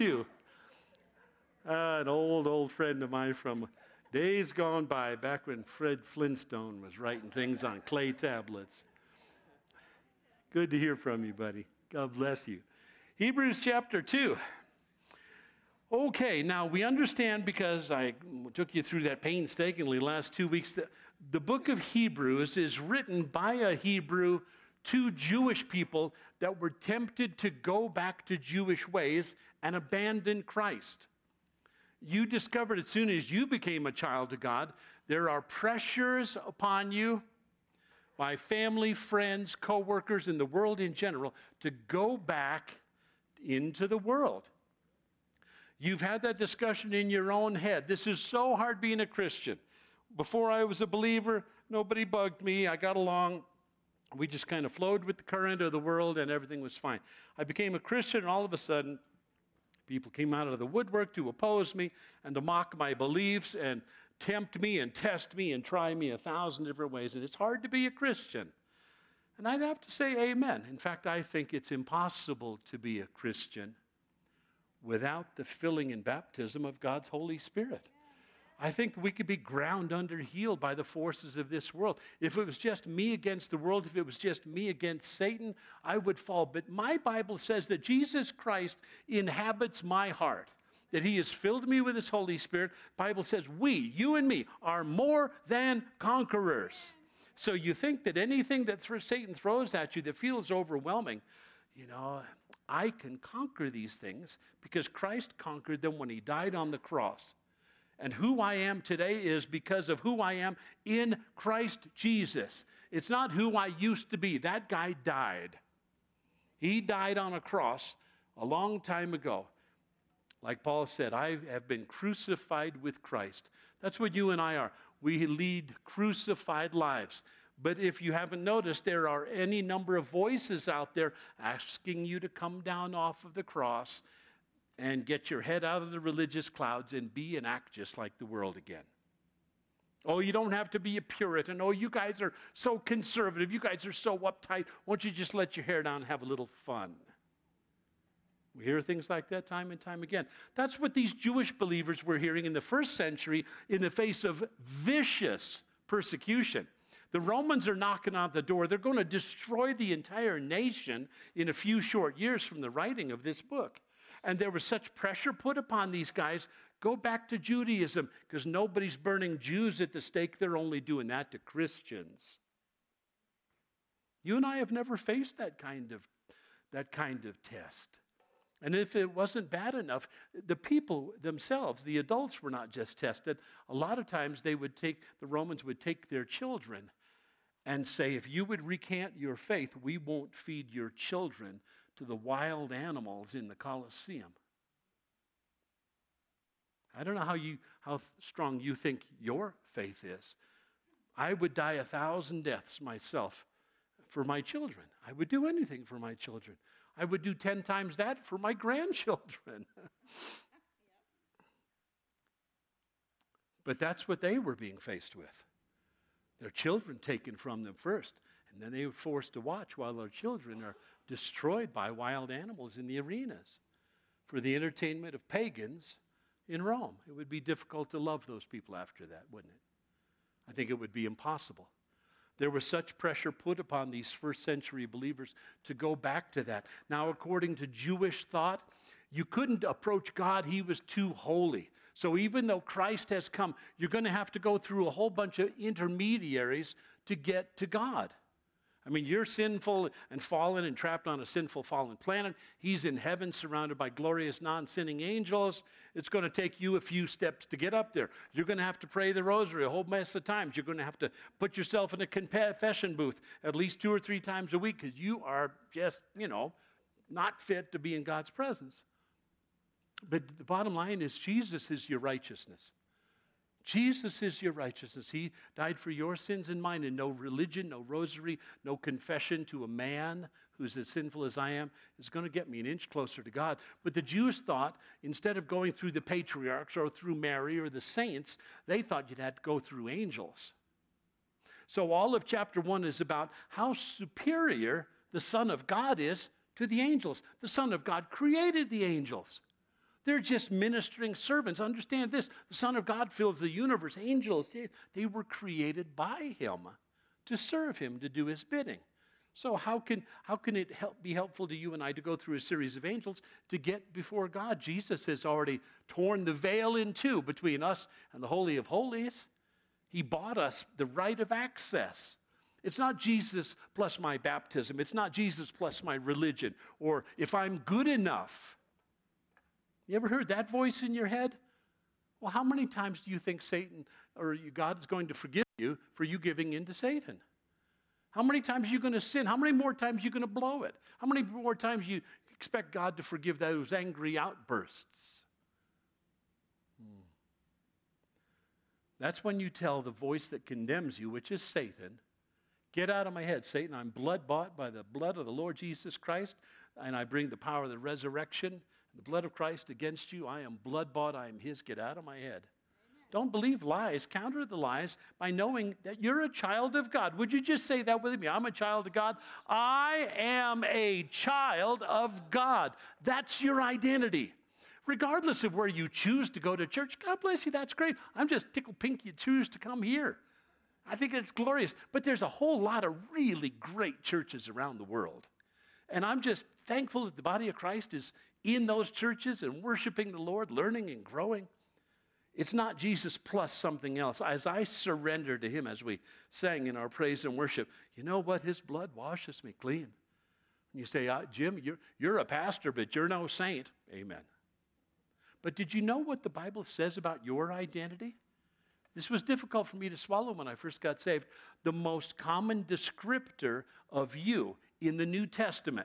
you. An old friend of mine from days gone by, back when Fred Flintstone was writing things on clay tablets. Good to hear from you, buddy. God bless you. Hebrews chapter 2. Okay, now we understand, because I took you through that painstakingly last 2 weeks, that the book of Hebrews is written by a Hebrew to Jewish people that were tempted to go back to Jewish ways and abandon Christ. You discovered as soon as you became a child of God, there are pressures upon you by family, friends, co-workers, and the world in general to go back into the world. You've had that discussion in your own head. This is so hard being a Christian. Before I was a believer, nobody bugged me. I got along. We just kind of flowed with the current of the world, and everything was fine. I became a Christian, and all of a sudden, people came out of the woodwork to oppose me and to mock my beliefs and tempt me and test me and try me 1,000 different ways. And it's hard to be a Christian. And I'd have to say amen. In fact, I think it's impossible to be a Christian without the filling and baptism of God's Holy Spirit. I think we could be ground under heel by the forces of this world. If it was just me against the world, if it was just me against Satan, I would fall. But my Bible says that Jesus Christ inhabits my heart, that he has filled me with his Holy Spirit. The Bible says we, you and me, are more than conquerors. So you think that anything that Satan throws at you that feels overwhelming, I can conquer these things because Christ conquered them when he died on the cross. And who I am today is because of who I am in Christ Jesus. It's not who I used to be. That guy died. He died on a cross a long time ago. Like Paul said, I have been crucified with Christ. That's what you and I are. We lead crucified lives. But if you haven't noticed, there are any number of voices out there asking you to come down off of the cross and get your head out of the religious clouds and be and act just like the world again. Oh, you don't have to be a Puritan. Oh, you guys are so conservative. You guys are so uptight. Won't you just let your hair down and have a little fun? We hear things like that time and time again. That's what these Jewish believers were hearing in the first century in the face of vicious persecution. The Romans are knocking on the door. They're going to destroy the entire nation in a few short years from the writing of this book. And there was such pressure put upon these guys, go back to Judaism, because nobody's burning Jews at the stake. They're only doing that to Christians. You and I have never faced that kind of test. And if it wasn't bad enough, the people themselves, the adults, were not just tested. A lot of times the Romans would take their children and say, if you would recant your faith, we won't feed your children to the wild animals in the Colosseum. I don't know how strong you think your faith is. I would die 1,000 deaths myself for my children. I would do anything for my children. I would do 10 times that for my grandchildren. But that's what they were being faced with. Their children taken from them first, and then they were forced to watch while their children are destroyed by wild animals in the arenas for the entertainment of pagans in Rome. It would be difficult to love those people after that, wouldn't it? I think it would be impossible. There was such pressure put upon these first century believers to go back to that. Now, according to Jewish thought, you couldn't approach God. He was too holy. So even though Christ has come, you're going to have to go through a whole bunch of intermediaries to get to God. I mean, you're sinful and fallen and trapped on a sinful, fallen planet. He's in heaven surrounded by glorious, non-sinning angels. It's going to take you a few steps to get up there. You're going to have to pray the rosary a whole mess of times. You're going to have to put yourself in a confession booth at least 2 or 3 times a week because you are just, not fit to be in God's presence. But the bottom line is Jesus is your righteousness. Jesus is your righteousness. He died for your sins and mine, and no religion, no rosary, no confession to a man who's as sinful as I am is going to get me an inch closer to God. But the Jews thought, instead of going through the patriarchs or through Mary or the saints, they thought you'd have to go through angels. So all of chapter 1 is about how superior the Son of God is to the angels. The Son of God created the angels. They're just ministering servants. Understand this. The Son of God fills the universe. Angels, they were created by him to serve him, to do his bidding. So how can it be helpful to you and I to go through a series of angels to get before God? Jesus has already torn the veil in two between us and the Holy of Holies. He bought us the right of access. It's not Jesus plus my baptism. It's not Jesus plus my religion, or if I'm good enough. You ever heard that voice in your head? Well, how many times do you think Satan or God is going to forgive you for you giving in to Satan? How many times are you going to sin? How many more times are you going to blow it? How many more times do you expect God to forgive those angry outbursts? That's when you tell the voice that condemns you, which is Satan, get out of my head, Satan. I'm blood-bought by the blood of the Lord Jesus Christ, and I bring the power of the resurrection, the blood of Christ against you. I am blood-bought. I am his. Get out of my head. Don't believe lies. Counter the lies by knowing that you're a child of God. Would you just say that with me? I'm a child of God. I am a child of God. That's your identity. Regardless of where you choose to go to church, God bless you, that's great. I'm just tickled pink you choose to come here. I think it's glorious. But there's a whole lot of really great churches around the world. And I'm just thankful that the body of Christ is in those churches and worshiping the Lord, learning and growing. It's not Jesus plus something else. As I surrender to him, as we sang in our praise and worship, you know what? His blood washes me clean. And you say, Jim, you're a pastor, but you're no saint. Amen. But did you know what the Bible says about your identity? This was difficult for me to swallow when I first got saved. The most common descriptor of you in the New Testament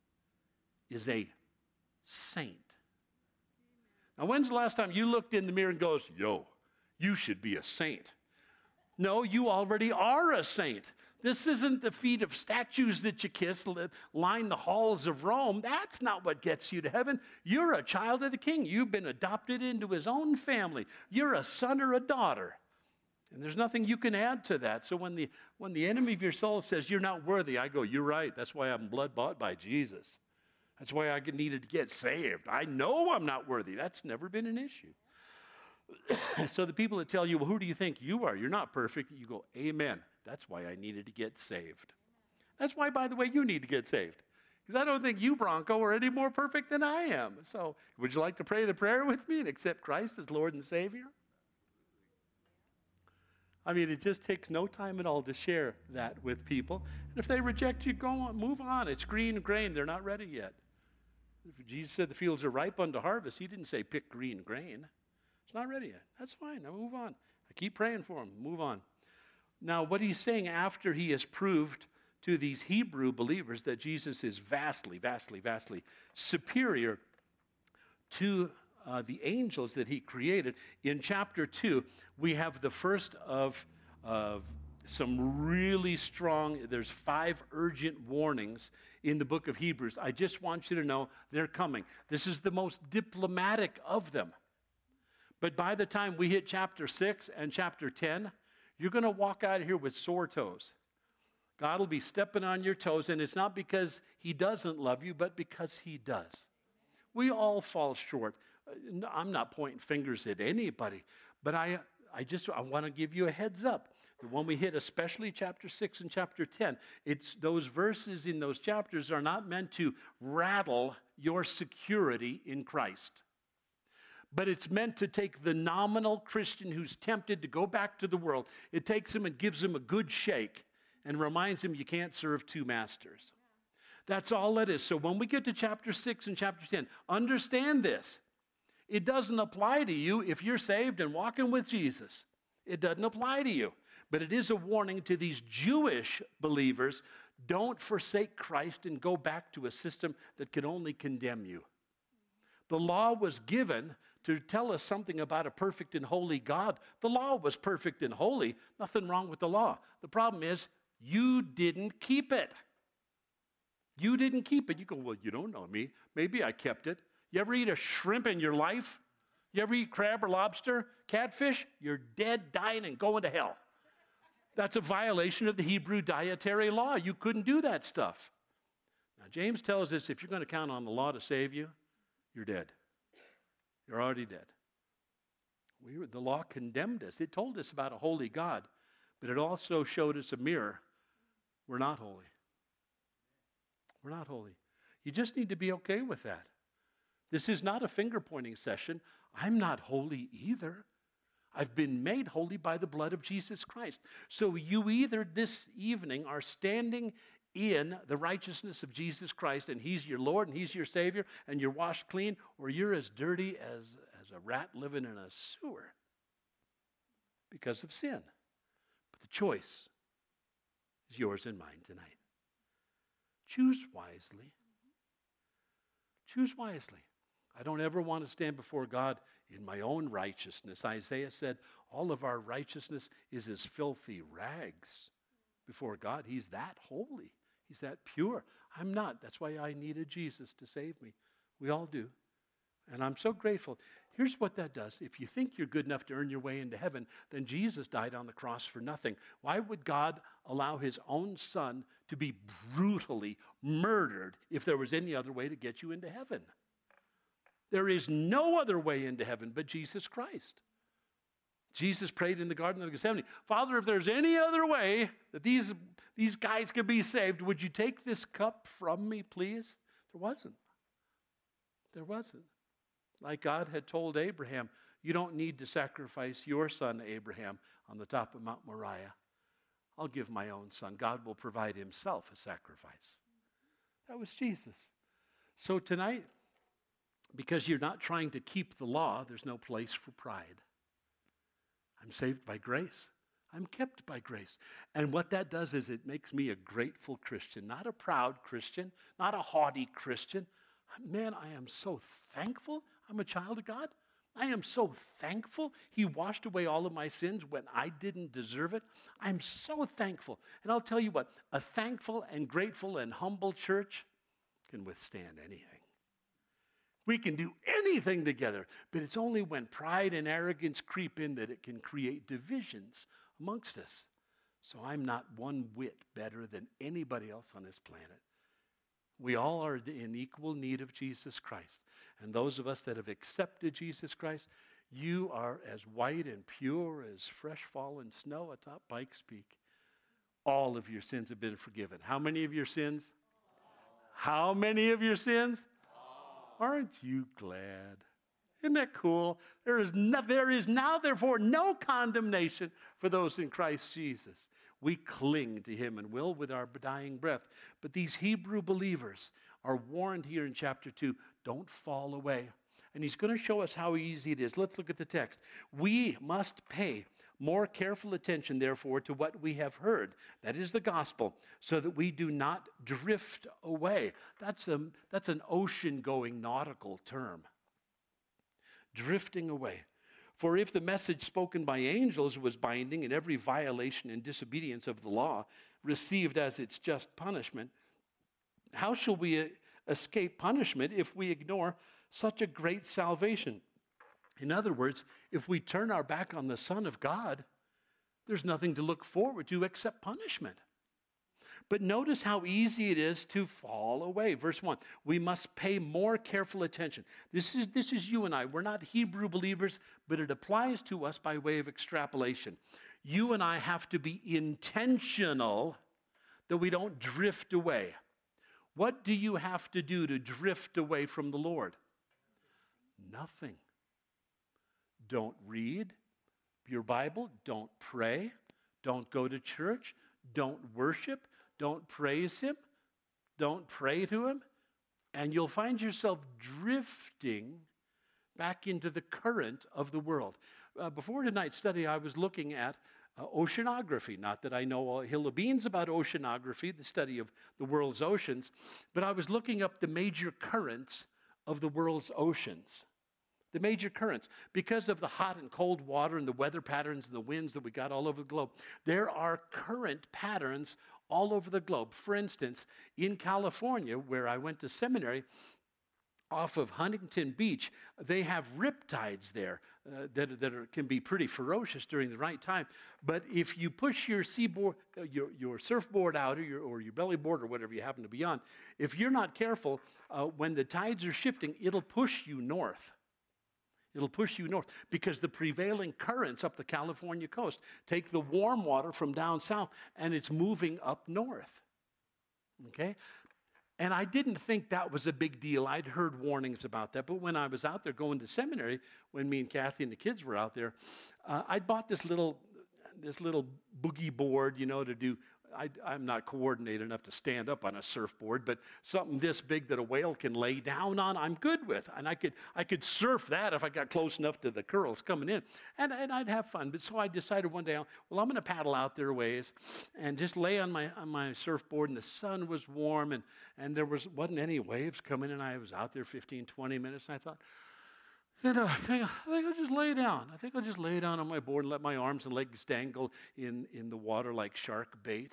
is a saint. Now, when's the last time you looked in the mirror and goes, yo, you should be a saint? No, you already are a saint. This isn't the feet of statues that you kiss that line the halls of Rome. That's not what gets you to heaven. You're a child of the King. You've been adopted into his own family. You're a son or a daughter. And there's nothing you can add to that. So when the enemy of your soul says you're not worthy, I go, you're right. That's why I'm blood-bought by Jesus. That's why I needed to get saved. I know I'm not worthy. That's never been an issue. So the people that tell you, well, who do you think you are? You're not perfect. You go, amen. That's why I needed to get saved. That's why, by the way, you need to get saved. Because I don't think you, Bronco, are any more perfect than I am. So would you like to pray the prayer with me and accept Christ as Lord and Savior? I mean, it just takes no time at all to share that with people. And if they reject you, go on, move on. It's green grain. They're not ready yet. If Jesus said the fields are ripe unto harvest, he didn't say pick green grain. It's not ready yet. That's fine. Now move on. I keep praying for him. Move on. Now, what he's saying after he has proved to these Hebrew believers that Jesus is vastly, vastly, vastly superior to the angels that he created, in chapter 2, we have the first of some really strong, there's 5 urgent warnings in the book of Hebrews. I just want you to know they're coming. This is the most diplomatic of them. But by the time we hit chapter 6 and chapter 10, you're going to walk out of here with sore toes. God will be stepping on your toes, and it's not because he doesn't love you, but because he does. We all fall short. I'm not pointing fingers at anybody, but I want to give you a heads up. When we hit especially chapter 6 and chapter 10, it's those verses in those chapters are not meant to rattle your security in Christ. But it's meant to take the nominal Christian who's tempted to go back to the world. It takes him and gives him a good shake and reminds him you can't serve 2 masters. That's all it is. So when we get to chapter 6 and chapter 10, understand this. It doesn't apply to you if you're saved and walking with Jesus. It doesn't apply to you. But it is a warning to these Jewish believers, don't forsake Christ and go back to a system that can only condemn you. The law was given to tell us something about a perfect and holy God. The law was perfect and holy. Nothing wrong with the law. The problem is you didn't keep it. You didn't keep it. You go, well, you don't know me. Maybe I kept it. You ever eat a shrimp in your life? You ever eat crab or lobster? Catfish? You're dead, dying, and going to hell. That's a violation of the Hebrew dietary law. You couldn't do that stuff. Now, James tells us if you're going to count on the law to save you, you're dead. You're already dead. The law condemned us. It told us about a holy God, but it also showed us a mirror. We're not holy. We're not holy. You just need to be okay with that. This is not a finger-pointing session. I'm not holy either. I've been made holy by the blood of Jesus Christ. So you either this evening are standing in the righteousness of Jesus Christ, and He's your Lord and He's your Savior, and you're washed clean, or you're as dirty as a rat living in a sewer because of sin. But the choice is yours and mine tonight. Choose wisely. Choose wisely. I don't ever want to stand before God in my own righteousness. Isaiah said, all of our righteousness is as filthy rags before God. He's that holy. He's that pure. I'm not. That's why I needed Jesus to save me. We all do. And I'm so grateful. Here's what that does. If you think you're good enough to earn your way into heaven, then Jesus died on the cross for nothing. Why would God allow His own Son to be brutally murdered if there was any other way to get you into heaven? There is no other way into heaven but Jesus Christ. Jesus prayed in the Garden of Gethsemane, Father, if there's any other way that these guys can be saved, would you take this cup from me, please? There wasn't. There wasn't. Like God had told Abraham, you don't need to sacrifice your son, Abraham, on the top of Mount Moriah. I'll give my own son. God will provide Himself a sacrifice. That was Jesus. So tonight, because you're not trying to keep the law, there's no place for pride. I'm saved by grace. I'm kept by grace. And what that does is it makes me a grateful Christian, not a proud Christian, not a haughty Christian. Man, I am so thankful I'm a child of God. I am so thankful He washed away all of my sins when I didn't deserve it. I'm so thankful. And I'll tell you what, a thankful and grateful and humble church can withstand anything. We can do anything together, but it's only when pride and arrogance creep in that it can create divisions amongst us. So I'm not one whit better than anybody else on this planet. We all are in equal need of Jesus Christ. And those of us that have accepted Jesus Christ, you are as white and pure as fresh fallen snow atop Pikes Peak. All of your sins have been forgiven. How many of your sins? How many of your sins? Aren't you glad? Isn't that cool? There is now, therefore, no condemnation for those in Christ Jesus. We cling to Him and will with our dying breath. But these Hebrew believers are warned here in chapter 2, don't fall away. And he's going to show us how easy it is. Let's look at the text. We must pay more careful attention, therefore, to what we have heard. That is the gospel, so that we do not drift away. That's an ocean-going nautical term. Drifting away. For if the message spoken by angels was binding, and every violation and disobedience of the law received as its just punishment, how shall we escape punishment if we ignore such a great salvation? In other words, if we turn our back on the Son of God, there's nothing to look forward to except punishment. But notice how easy it is to fall away. Verse 1, we must pay more careful attention. This is you and I. We're not Hebrew believers, but it applies to us by way of extrapolation. You and I have to be intentional that we don't drift away. What do you have to do to drift away from the Lord? Nothing. Don't read your Bible. Don't pray. Don't go to church. Don't worship. Don't praise Him. Don't pray to Him. And you'll find yourself drifting back into the current of the world. Before tonight's study, I was looking at oceanography. Not that I know a hill of beans about oceanography, the study of the world's oceans, but I was looking up the major currents of the world's oceans. The major currents. Because of the hot and cold water and the weather patterns and the winds that we got all over the globe, there are current patterns all over the globe. For instance, in California, where I went to seminary, off of Huntington Beach, they have riptides there that can be pretty ferocious during the right time. But if you push your your surfboard out or your belly board or whatever you happen to be on, if you're not careful, when the tides are shifting, it'll push you north. It'll push you north because the prevailing currents up the California coast take the warm water from down south and it's moving up north. Okay? And I didn't think that was a big deal. I'd heard warnings about that. But when I was out there going to seminary, when me and Kathy and the kids were out there, I bought this little boogie board, to do. I'm not coordinated enough to stand up on a surfboard, but something this big that a whale can lay down on, I'm good with. And I could surf that if I got close enough to the curls coming in. And I'd have fun. But so I decided one day, well, I'm going to paddle out there a ways and just lay on my surfboard. And the sun was warm and there wasn't any waves coming in. I was out there 15, 20 minutes. And I thought, I think I'll just lay down. I think I'll just lay down on my board and let my arms and legs dangle in the water like shark bait.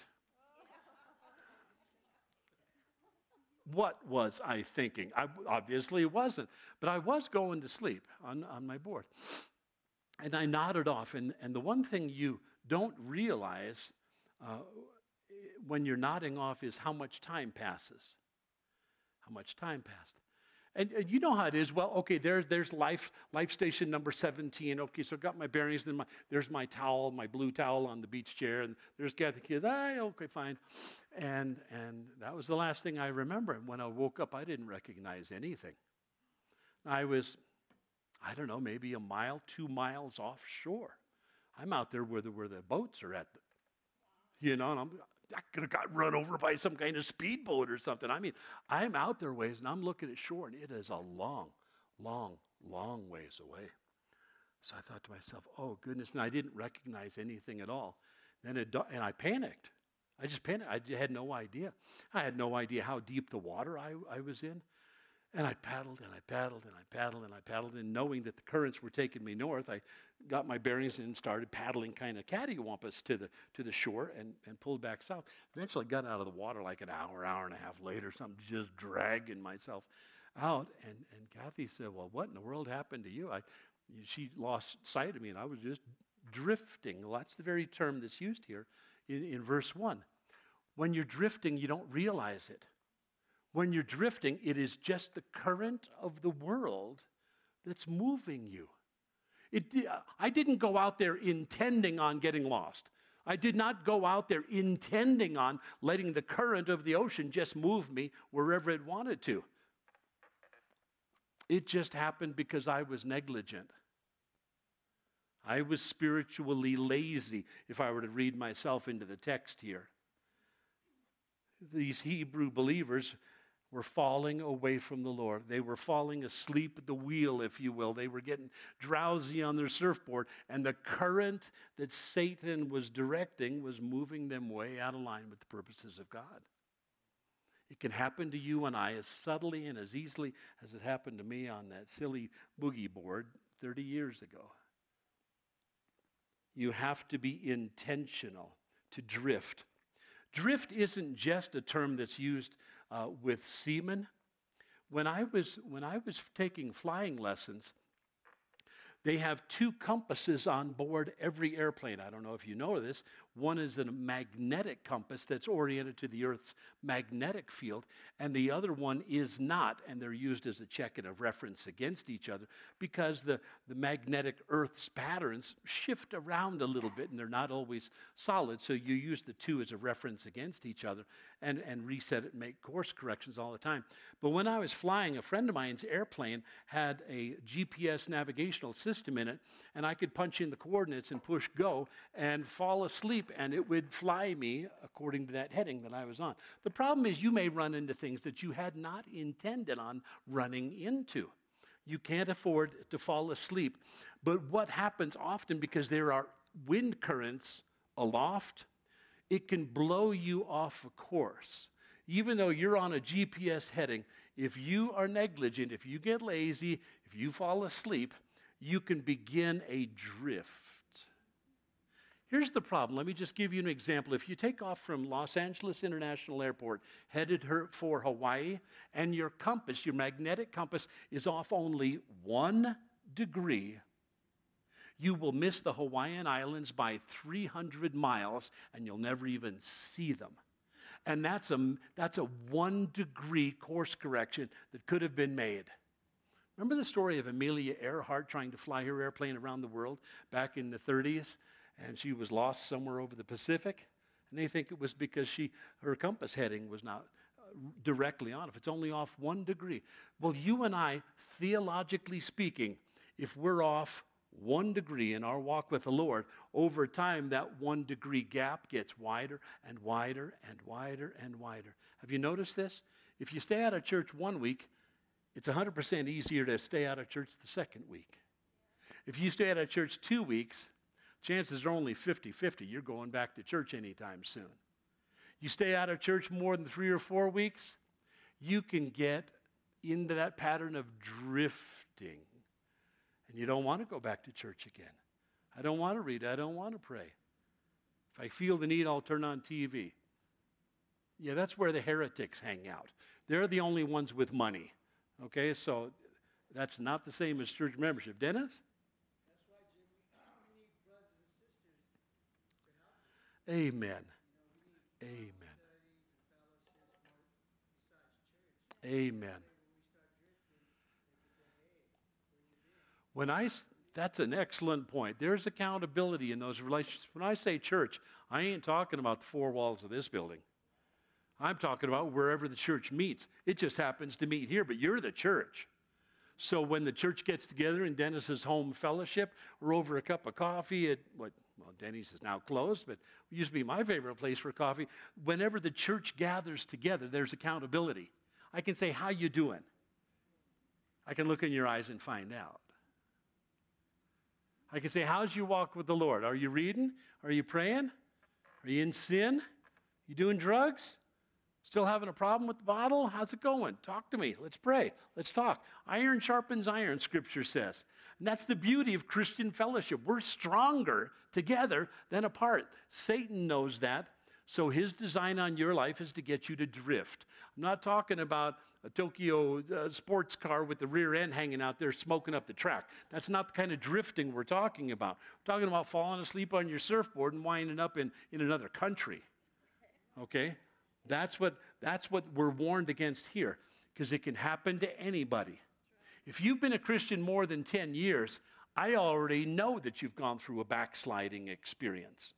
What was I thinking? Obviously it wasn't. But I was going to sleep on my board. And I nodded off. And the one thing you don't realize when you're nodding off is how much time passes. How much time passed. And you know how it is. Well, okay, there's life station number 17. Okay, so I got my bearings. Then there's my towel, my blue towel on the beach chair. And there's Kathy kids. Okay, fine. And that was the last thing I remember. And when I woke up, I didn't recognize anything. I was, I don't know, maybe 1 mile, 2 miles offshore. I'm out there where the boats are at. And I could have got run over by some kind of speedboat or something. I mean, I'm out there ways, and I'm looking at shore, and it is a long, long, long ways away. So I thought to myself, oh, goodness, and I didn't recognize anything at all. And I panicked. I just panicked. I had no idea. I had no idea how deep the water I was in. And I paddled, and I paddled, and I paddled, and I paddled, and knowing that the currents were taking me north, I got my bearings and started paddling kind of cattywampus to the shore and pulled back south. Eventually got out of the water like an hour and a half later, something just dragging myself out. And Kathy said, well, what in the world happened to you? She lost sight of me, and I was just drifting. Well, that's the very term that's used here in verse 1. When you're drifting, you don't realize it. When you're drifting, it is just the current of the world that's moving you. I didn't go out there intending on getting lost. I did not go out there intending on letting the current of the ocean just move me wherever it wanted to. It just happened because I was negligent. I was spiritually lazy, if I were to read myself into the text here. These Hebrew believers were falling away from the Lord. They were falling asleep at the wheel, if you will. They were getting drowsy on their surfboard, and the current that Satan was directing was moving them way out of line with the purposes of God. It can happen to you and I as subtly and as easily as it happened to me on that silly boogie board 30 years ago. You have to be intentional to drift. Drift isn't just a term that's used with seamen. When I was taking flying lessons, they have 2 compasses on board every airplane. I don't know if you know this. One is a magnetic compass that's oriented to the Earth's magnetic field, and the other one is not, and they're used as a check and a reference against each other because the magnetic Earth's patterns shift around a little bit, and they're not always solid, so you use the 2 as a reference against each other and reset it and make course corrections all the time. But when I was flying, a friend of mine's airplane had a GPS navigational system in it, and I could punch in the coordinates and push go and fall asleep, and it would fly me according to that heading that I was on. The problem is you may run into things that you had not intended on running into. You can't afford to fall asleep. But what happens often, because there are wind currents aloft, it can blow you off a course. Even though you're on a GPS heading, if you are negligent, if you get lazy, if you fall asleep, you can begin a drift. Here's the problem. Let me just give you an example. If you take off from Los Angeles International Airport, headed for Hawaii, and your compass, your magnetic compass, is off only 1 degree, you will miss the Hawaiian Islands by 300 miles, and you'll never even see them. And that's a 1 degree course correction that could have been made. Remember the story of Amelia Earhart trying to fly her airplane around the world back in the 30s, and she was lost somewhere over the Pacific? And they think it was because her compass heading was not directly on. If it's only off 1 degree. Well, you and I, theologically speaking, if we're off 1 degree in our walk with the Lord, over time that 1 degree gap gets wider and wider and wider and wider. Have you noticed this? If you stay out of church 1 week, it's 100% easier to stay out of church the second week. If you stay out of church 2 weeks, chances are only 50-50. You're going back to church anytime soon. You stay out of church more than 3 or 4 weeks, you can get into that pattern of drifting. And you don't want to go back to church again. I don't want to read. I don't want to pray. If I feel the need, I'll turn on TV. Yeah, that's where the heretics hang out. They're the only ones with money. Okay, so that's not the same as church membership. Dennis? That's why, Jim, we need brothers and sisters to help us. Amen. We need Amen. studies and fellowships besides church. Amen. When we start drifting, they can say, hey, That's an excellent point. There's accountability in those relationships. When I say church, I ain't talking about the 4 walls of this building. I'm talking about wherever the church meets. It just happens to meet here, but you're the church. So when the church gets together in Dennis's home fellowship or over a cup of coffee at Denny's is now closed, but it used to be my favorite place for coffee. Whenever the church gathers together, there's accountability. I can say, how you doing? I can look in your eyes and find out. I can say, how's your walk with the Lord? Are you reading? Are you praying? Are you in sin? You doing drugs? Still having a problem with the bottle? How's it going? Talk to me. Let's pray. Let's talk. Iron sharpens iron, Scripture says. And that's the beauty of Christian fellowship. We're stronger together than apart. Satan knows that, so his design on your life is to get you to drift. I'm not talking about a Tokyo sports car with the rear end hanging out there smoking up the track. That's not the kind of drifting we're talking about. We're talking about falling asleep on your surfboard and winding up in another country. Okay? That's what we're warned against here, because it can happen to anybody. If you've been a Christian more than 10 years, I already know that you've gone through a backsliding experience.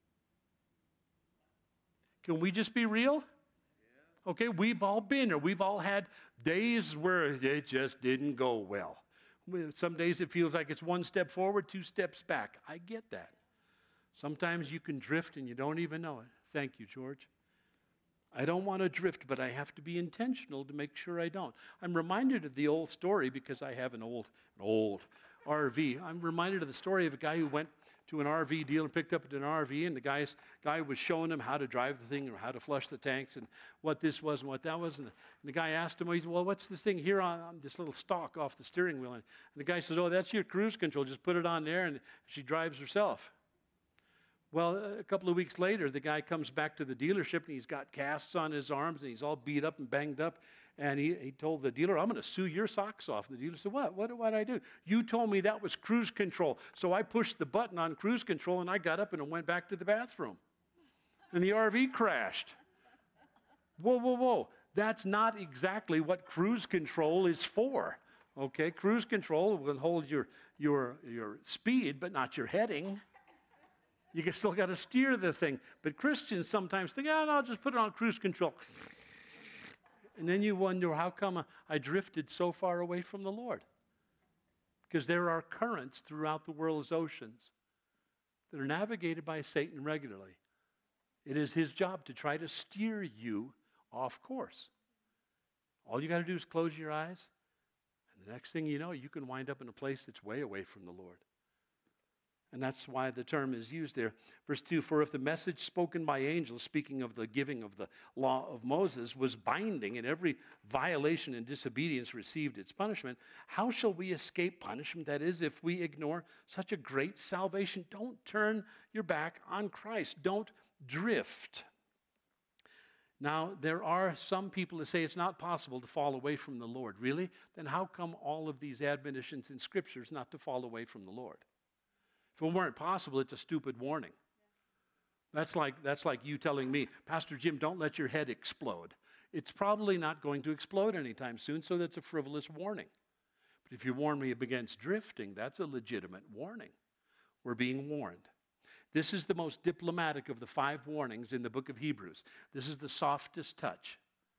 Can we just be real? Okay, we've all been there. We've all had days where it just didn't go well. Some days it feels like it's 1 step forward, 2 steps back. I get that. Sometimes you can drift and you don't even know it. Thank you, George. I don't want to drift, but I have to be intentional to make sure I don't. I'm reminded of the old story because I have an old RV. I'm reminded of the story of a guy who went to an RV dealer and picked up an RV, and the guy was showing him how to drive the thing or how to flush the tanks and what this was and what that was. And the guy asked him, he said, well, what's this thing here on this little stalk off the steering wheel? And the guy said, oh, that's your cruise control. Just put it on there, and she drives herself. Well, a couple of weeks later, the guy comes back to the dealership, and he's got casts on his arms, and he's all beat up and banged up. And he told the dealer, I'm going to sue your socks off. And the dealer said, what? What did I do? You told me that was cruise control. So I pushed the button on cruise control, and I got up and went back to the bathroom. And the RV crashed. Whoa. That's not exactly what cruise control is for. Okay, cruise control will hold your speed, but not your heading. You still got to steer the thing. But Christians sometimes think, no, I'll just put it on cruise control. And then you wonder, how come I drifted so far away from the Lord? Because there are currents throughout the world's oceans that are navigated by Satan regularly. It is his job to try to steer you off course. All you got to do is close your eyes, and the next thing you know, you can wind up in a place that's way away from the Lord. And that's why the term is used there. Verse 2, for if the message spoken by angels, speaking of the giving of the law of Moses, was binding and every violation and disobedience received its punishment, how shall we escape punishment? That is, if we ignore such a great salvation. Don't turn your back on Christ. Don't drift. Now, there are some people that say it's not possible to fall away from the Lord. Really? Then how come all of these admonitions in Scriptures not to fall away from the Lord? If it weren't possible, it's a stupid warning. That's like you telling me, Pastor Jim, don't let your head explode. It's probably not going to explode anytime soon, so that's a frivolous warning. But if you warn me against drifting, that's a legitimate warning. We're being warned. This is the most diplomatic of the 5 warnings in the book of Hebrews. This is the softest touch.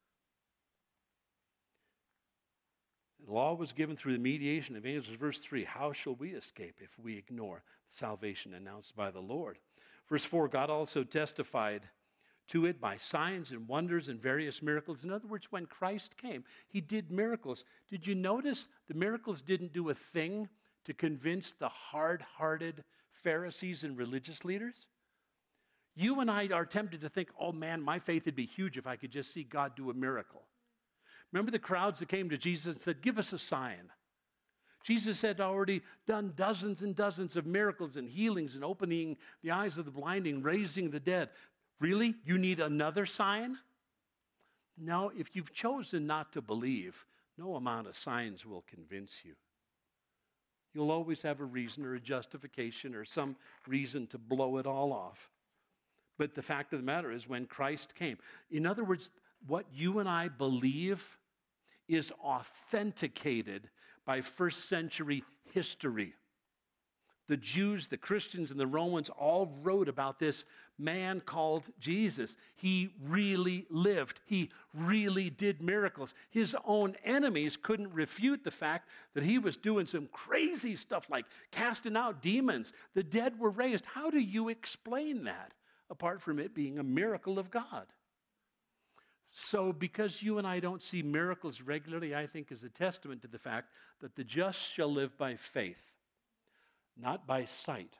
The law was given through the mediation of angels. Verse 3, how shall we escape if we ignore the salvation announced by the Lord? Verse 4, God also testified to it by signs and wonders and various miracles. In other words, when Christ came, he did miracles. Did you notice the miracles didn't do a thing to convince the hard-hearted Pharisees and religious leaders? You and I are tempted to think, oh man, my faith would be huge if I could just see God do a miracle. Remember the crowds that came to Jesus and said, give us a sign. Jesus had already done dozens and dozens of miracles and healings and opening the eyes of the blinding, raising the dead. Really? You need another sign? No, if you've chosen not to believe, no amount of signs will convince you. You'll always have a reason or a justification or some reason to blow it all off. But the fact of the matter is when Christ came, in other words, what you and I believe is authenticated by first century history. The Jews, the Christians, and the Romans all wrote about this man called Jesus. He really lived. He really did miracles. His own enemies couldn't refute the fact that he was doing some crazy stuff like casting out demons. The dead were raised. How do you explain that apart from it being a miracle of God? So because you and I don't see miracles regularly, I think is a testament to the fact that the just shall live by faith, not by sight.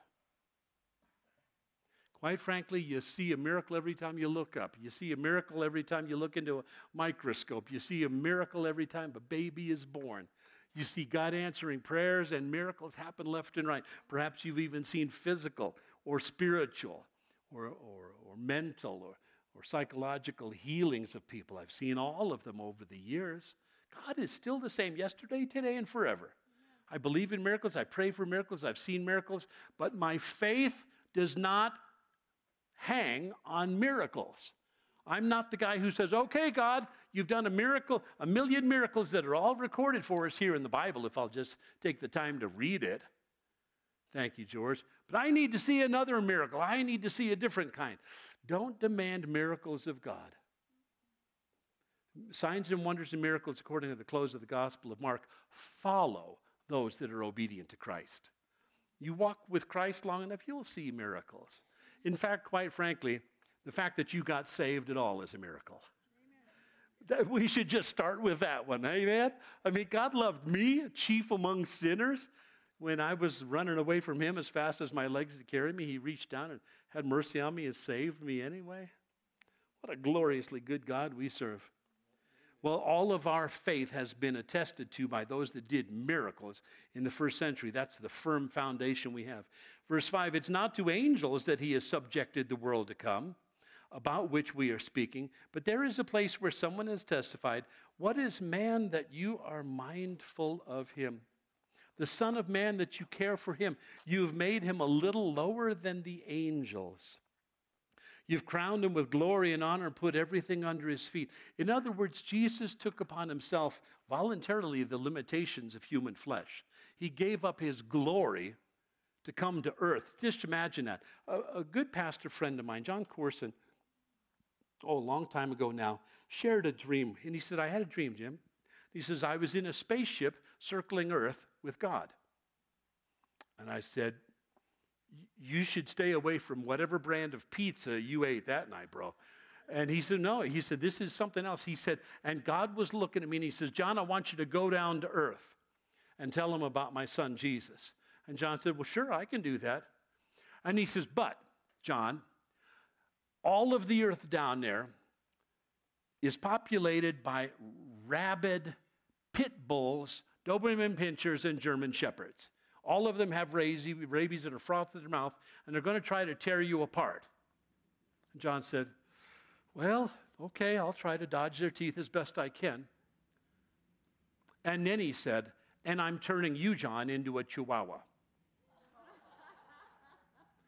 Quite frankly, you see a miracle every time you look up. You see a miracle every time you look into a microscope. You see a miracle every time a baby is born. You see God answering prayers and miracles happen left and right. Perhaps you've even seen physical or spiritual or mental or psychological healings of people. I've seen all of them over the years. God is still the same yesterday, today, and forever. I believe in miracles. I pray for miracles. I've seen miracles. But my faith does not hang on miracles. I'm not the guy who says, okay, God, you've done a miracle, a million miracles that are all recorded for us here in the Bible, if I'll just take the time to read it. Thank you, George. But I need to see another miracle. I need to see a different kind. Don't demand miracles of God. Signs and wonders and miracles, according to the close of the Gospel of Mark, follow those that are obedient to Christ. You walk with Christ long enough, you'll see miracles. In fact, quite frankly, the fact that you got saved at all is a miracle. Amen. We should just start with that one, amen? I mean, God loved me, chief among sinners. When I was running away from him as fast as my legs could carry me, he reached down and had mercy on me and saved me anyway. What a gloriously good God we serve. Well, all of our faith has been attested to by those that did miracles in the first century. That's the firm foundation we have. Verse 5, it's not to angels that he has subjected the world to come, about which we are speaking, but there is a place where someone has testified, what is man that you are mindful of him? The Son of Man that you care for him. You've made him a little lower than the angels. You've crowned him with glory and honor and put everything under his feet. In other words, Jesus took upon himself voluntarily the limitations of human flesh. He gave up his glory to come to earth. Just imagine that. A good pastor friend of mine, John Corson, a long time ago now, shared a dream. And he said, I had a dream, Jim. He says, I was in a spaceship circling Earth with God. And I said, you should stay away from whatever brand of pizza you ate that night, bro. And he said, no. He said, this is something else. He said, and God was looking at me and he says, John, I want you to go down to earth and tell him about my son, Jesus. And John said, well, sure, I can do that. And he says, but, John, all of the earth down there is populated by rabid pit bulls, Doberman pinchers, and German shepherds. All of them have rabies that are frothed in their mouth, and they're going to try to tear you apart. And John said, well, okay, I'll try to dodge their teeth as best I can. And then he said, and I'm turning you, John, into a chihuahua.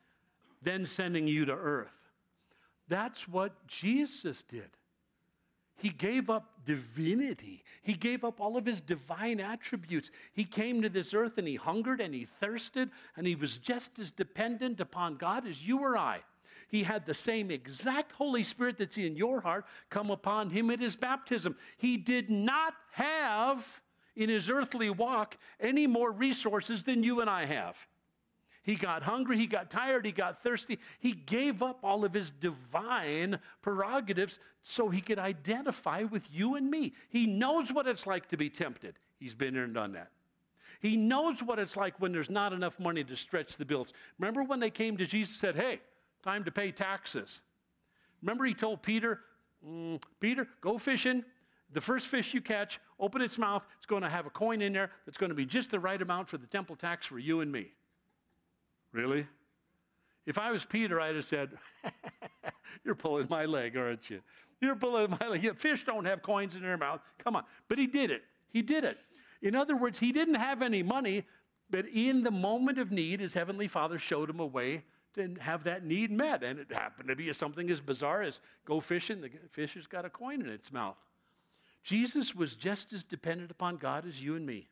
Then sending you to earth. That's what Jesus did. He gave up divinity. He gave up all of his divine attributes. He came to this earth and he hungered and he thirsted and he was just as dependent upon God as you or I. He had the same exact Holy Spirit that's in your heart come upon him at his baptism. He did not have in his earthly walk any more resources than you and I have. He got hungry, he got tired, he got thirsty. He gave up all of his divine prerogatives so he could identify with you and me. He knows what it's like to be tempted. He's been there and done that. He knows what it's like when there's not enough money to stretch the bills. Remember when they came to Jesus and said, hey, time to pay taxes. Remember he told Peter, Peter, go fishing. The first fish you catch, open its mouth. It's going to have a coin in there that's going to be just the right amount for the temple tax for you and me. Really? If I was Peter, I'd have said, you're pulling my leg, aren't you? You're pulling my leg. Fish don't have coins in their mouth. Come on. But he did it. He did it. In other words, he didn't have any money, but in the moment of need, his heavenly Father showed him a way to have that need met. And it happened to be something as bizarre as go fishing. The fish has got a coin in its mouth. Jesus was just as dependent upon God as you and me.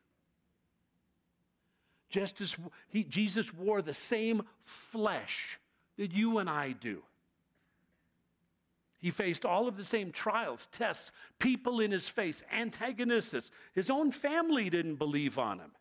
Just as Jesus wore the same flesh that you and I do. He faced all of the same trials, tests, people in his face, antagonists. His own family didn't believe on him.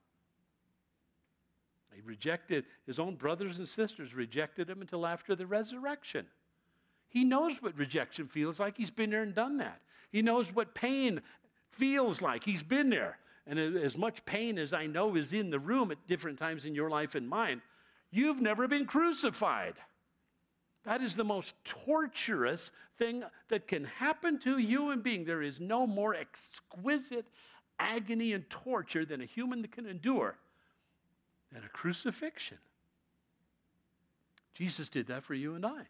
He rejected, his own brothers and sisters rejected him until after the resurrection. He knows what rejection feels like. He's been there and done that. He knows what pain feels like. He's been there. And as much pain as I know is in the room at different times in your life and mine, you've never been crucified. That is the most torturous thing that can happen to a human being. There is no more exquisite agony and torture than a human can endure than a crucifixion. Jesus did that for you and I.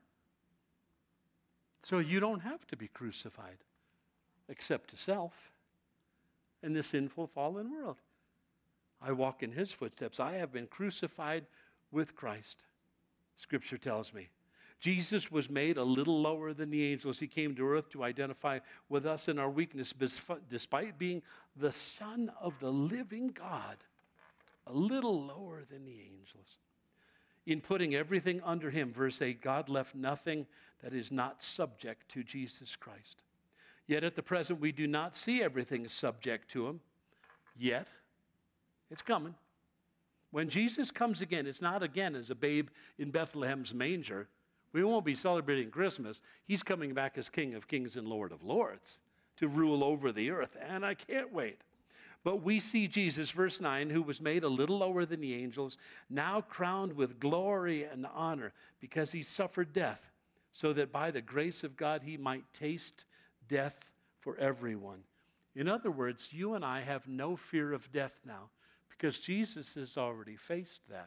So you don't have to be crucified except to self. In this sinful, fallen world. I walk in his footsteps. I have been crucified with Christ, Scripture tells me. Jesus was made a little lower than the angels. He came to earth to identify with us in our weakness, despite being the Son of the living God, a little lower than the angels. In putting everything under him, verse 8, God left nothing that is not subject to Jesus Christ. Yet at the present, we do not see everything subject to him. Yet, it's coming. When Jesus comes again, it's not again as a babe in Bethlehem's manger. We won't be celebrating Christmas. He's coming back as King of Kings and Lord of Lords to rule over the earth, and I can't wait. But we see Jesus, verse 9, who was made a little lower than the angels, now crowned with glory and honor because he suffered death, so that by the grace of God he might taste death for everyone. In other words, you and I have no fear of death now because Jesus has already faced that.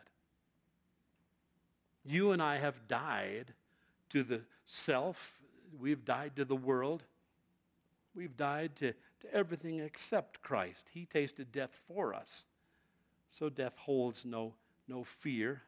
You and I have died to the self. We've died to the world. We've died to everything except Christ. He tasted death for us. So death holds no fear.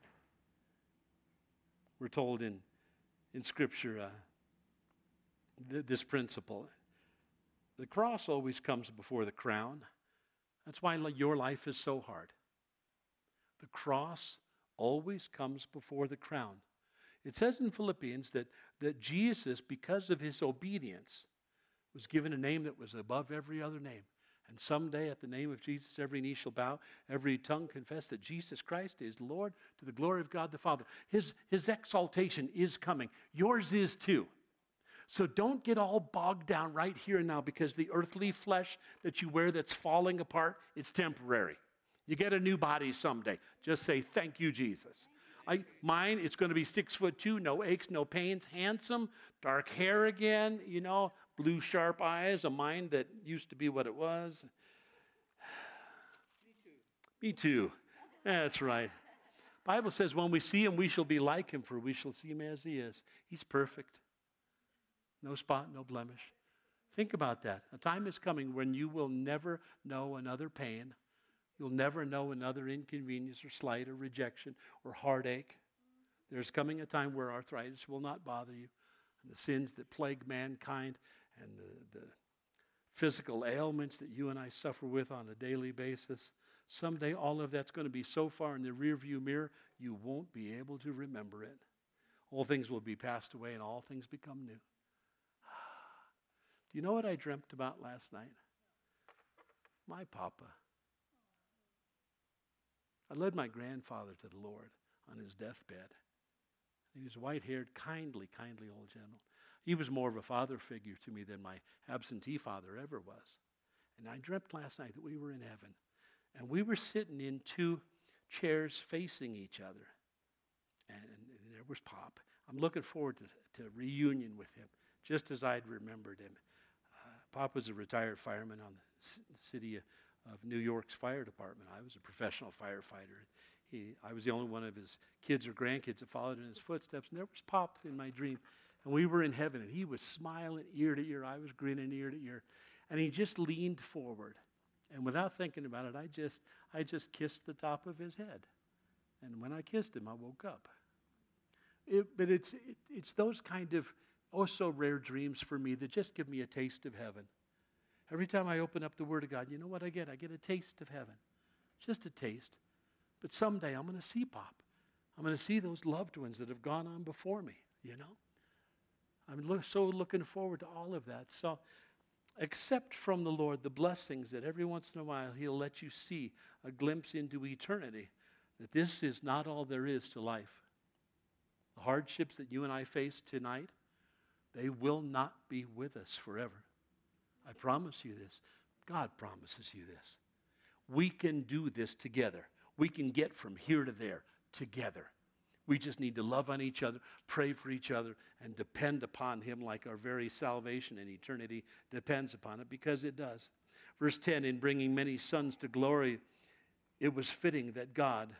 We're told in Scripture this principle. The cross always comes before the crown. That's why your life is so hard. The cross always comes before the crown. It says in Philippians that Jesus, because of his obedience, was given a name that was above every other name. And someday at the name of Jesus, every knee shall bow, every tongue confess that Jesus Christ is Lord to the glory of God the Father. His exaltation is coming. Yours is too. So don't get all bogged down right here and now because the earthly flesh that you wear that's falling apart, it's temporary. You get a new body someday. Just say, thank you, Jesus. Mine, it's going to be 6'2", no aches, no pains, handsome, dark hair again, blue sharp eyes, a mind that used to be what it was. Me too. That's right. Bible says when we see him, we shall be like him, for we shall see him as he is. He's perfect. No spot, no blemish. Think about that. A time is coming when you will never know another pain. You'll never know another inconvenience or slight or rejection or heartache. There's coming a time where arthritis will not bother you. And the sins that plague mankind and the physical ailments that you and I suffer with on a daily basis. Someday all of that's going to be so far in the rearview mirror, you won't be able to remember it. All things will be passed away and all things become new. Do you know what I dreamt about last night? My papa. I led my grandfather to the Lord on his deathbed. He was white-haired, kindly old gentleman. He was more of a father figure to me than my absentee father ever was. And I dreamt last night that we were in heaven. And we were sitting in two chairs facing each other. And there was Pop. I'm looking forward to reunion with him, just as I'd remembered him. Pop was a retired fireman on the city of New York's fire department. I was a professional firefighter. I was the only one of his kids or grandkids that followed in his footsteps. And there was Pop in my dream. And we were in heaven, and he was smiling ear to ear. I was grinning ear to ear. And he just leaned forward. And without thinking about it, I just kissed the top of his head. And when I kissed him, I woke up. But it's those kind of so rare dreams for me that just give me a taste of heaven. Every time I open up the Word of God, you know what I get? I get a taste of heaven. Just a taste. But someday I'm going to see Pop. I'm going to see those loved ones that have gone on before me, you know. I'm so looking forward to all of that. So accept from the Lord the blessings that every once in a while He'll let you see a glimpse into eternity, that this is not all there is to life. The hardships that you and I face tonight, they will not be with us forever. I promise you this. God promises you this. We can do this together. We can get from here to there together. We just need to love on each other, pray for each other, and depend upon Him like our very salvation and eternity depends upon it, because it does. Verse 10, in bringing many sons to glory, it was fitting that God,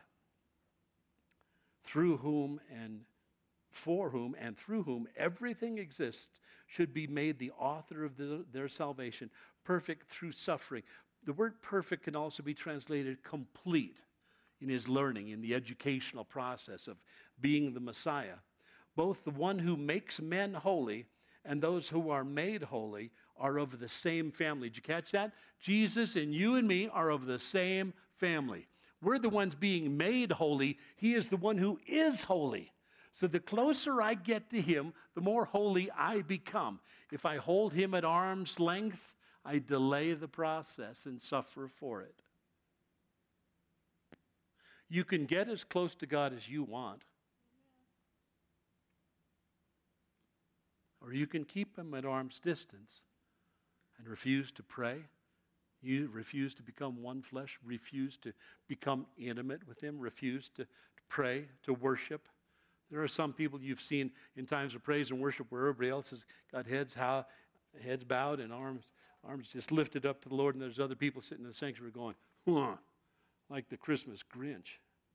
through whom and for whom and through whom everything exists, should be made the author of their salvation, perfect through suffering. The word perfect can also be translated complete in His learning, in the educational process of being the Messiah. Both the one who makes men holy and those who are made holy are of the same family. Did you catch that? Jesus and you and me are of the same family. We're the ones being made holy. He is the one who is holy. So the closer I get to Him, the more holy I become. If I hold Him at arm's length, I delay the process and suffer for it. You can get as close to God as you want. Or you can keep Him at arm's distance and refuse to pray. You refuse to become one flesh, refuse to become intimate with Him, refuse to pray, to worship. There are some people you've seen in times of praise and worship where everybody else has got heads bowed and arms just lifted up to the Lord, and there's other people sitting in the sanctuary going, huh, like the Christmas Grinch.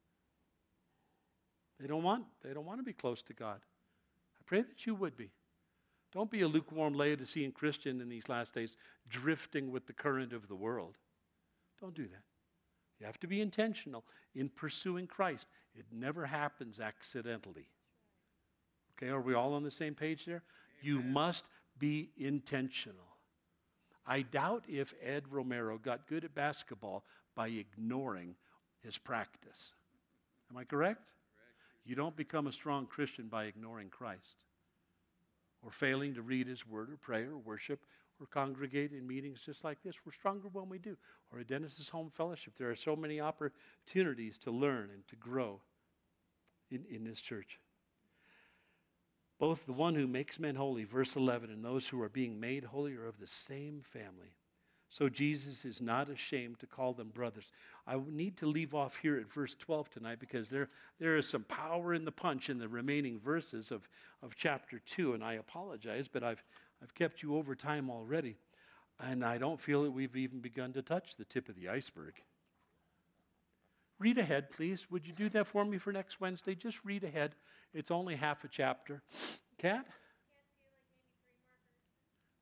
They don't want to be close to God. I pray that you would be. Don't be a lukewarm Laodicean Christian in these last days, drifting with the current of the world. Don't do that. You have to be intentional in pursuing Christ. It never happens accidentally. Okay, are we all on the same page there? Amen. You must be intentional. I doubt if Ed Romero got good at basketball by ignoring his practice. Am I correct? You don't become a strong Christian by ignoring Christ or failing to read His Word or pray or worship or congregate in meetings just like this. We're stronger when we do. Or at Dennis's Home Fellowship, there are so many opportunities to learn and to grow in this church. Both the one who makes men holy, verse 11, and those who are being made holy are of the same family. So Jesus is not ashamed to call them brothers. I need to leave off here at verse 12 tonight, because there is some power in the punch in the remaining verses of chapter 2, and I apologize, but I've kept you over time already, and I don't feel that we've even begun to touch the tip of the iceberg. Read ahead, please. Would you do that for me for next Wednesday? Just read ahead. It's only half a chapter. Kat?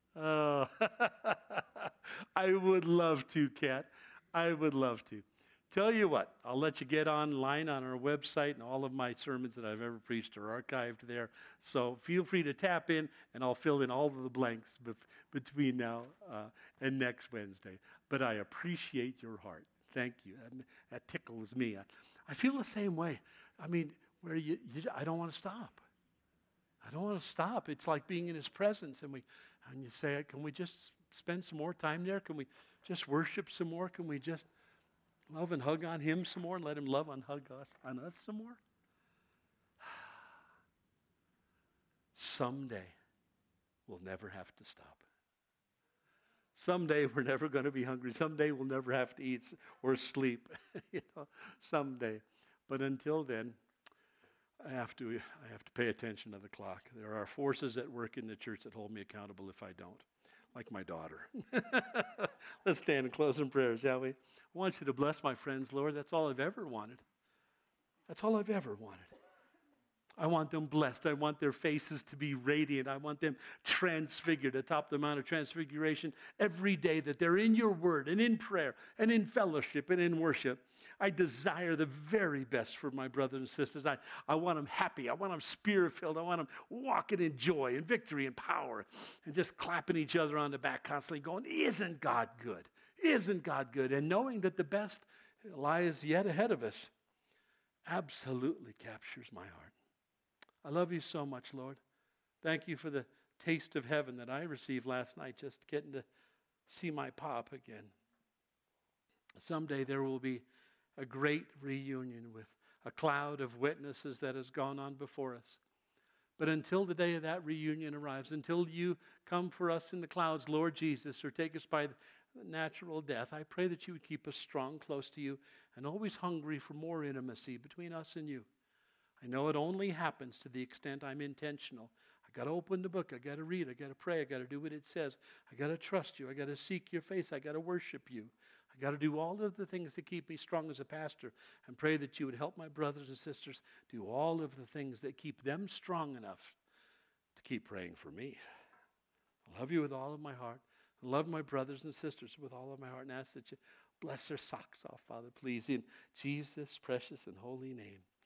Oh, I would love to, Kat. I would love to. Tell you what, I'll let you get online on our website, and all of my sermons that I've ever preached are archived there. So feel free to tap in, and I'll fill in all of the blanks between now and next Wednesday. But I appreciate your heart. Thank you. That tickles me. I feel the same way. I mean, where I don't want to stop. I don't want to stop. It's like being in His presence, and you say, can we just spend some more time there? Can we just worship some more? Can we just love and hug on Him some more and let Him love and hug on us some more? Someday, we'll never have to stop. Someday, we're never going to be hungry. Someday, we'll never have to eat or sleep. Someday. But until then, I have to pay attention to the clock. There are forces at work in the church that hold me accountable if I don't, like my daughter. Let's stand and close in prayer, shall we? I want you to bless my friends, Lord. That's all I've ever wanted. That's all I've ever wanted. I want them blessed. I want their faces to be radiant. I want them transfigured atop the Mount of Transfiguration every day, that they're in your word and in prayer and in fellowship and in worship. I desire the very best for my brothers and sisters. I want them happy. I want them spirit-filled. I want them walking in joy and victory and power and just clapping each other on the back constantly going, isn't God good? Isn't God good? And knowing that the best lies yet ahead of us absolutely captures my heart. I love you so much, Lord. Thank you for the taste of heaven that I received last night, just getting to see my pop again. Someday there will be a great reunion with a cloud of witnesses that has gone on before us. But until the day of that reunion arrives, until you come for us in the clouds, Lord Jesus, or take us by natural death, I pray that you would keep us strong, close to you, and always hungry for more intimacy between us and you. I know it only happens to the extent I'm intentional. I got to open the book. I got to read. I got to pray. I got to do what it says. I got to trust you. I got to seek your face. I got to worship you. I got to do all of the things that keep me strong as a pastor, and pray that you would help my brothers and sisters do all of the things that keep them strong enough to keep praying for me. I love you with all of my heart. I love my brothers and sisters with all of my heart, and ask that you bless their socks off, Father, please, in Jesus' precious and holy name.